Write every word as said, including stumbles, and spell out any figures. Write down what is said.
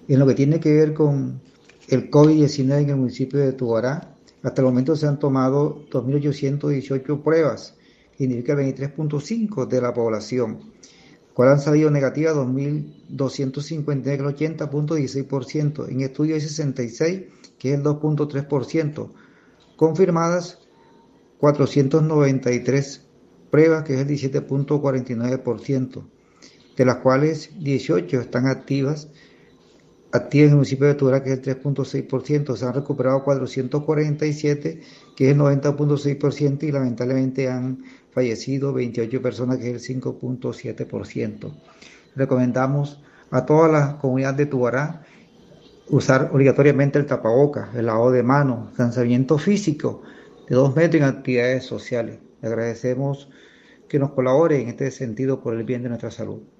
En lo que tiene que ver con el COVID diecinueve en el municipio de Tubará, hasta el momento se han tomado dos mil ochocientas dieciocho pruebas, que significa el veintitrés punto cinco por ciento de la población, cuales han salido negativas dos mil doscientos cincuenta, que es el ochenta punto dieciséis por ciento. En estudio hay sesenta y seis, que es el dos punto tres por ciento. Confirmadas cuatrocientas noventa y tres pruebas, que es el diecisiete punto cuarenta y nueve por ciento, de las cuales dieciocho están activas activas en el municipio de Tubará, que es el tres punto seis por ciento. Se han recuperado cuatrocientos cuarenta y siete, que es el noventa punto seis por ciento, y lamentablemente han fallecido veintiocho personas, que es el cinco punto siete por ciento. Recomendamos a toda la comunidad de Tubará usar obligatoriamente el tapabocas, el lavado de manos, distanciamiento físico de dos metros en actividades sociales. Le agradecemos que nos colabore en este sentido por el bien de nuestra salud.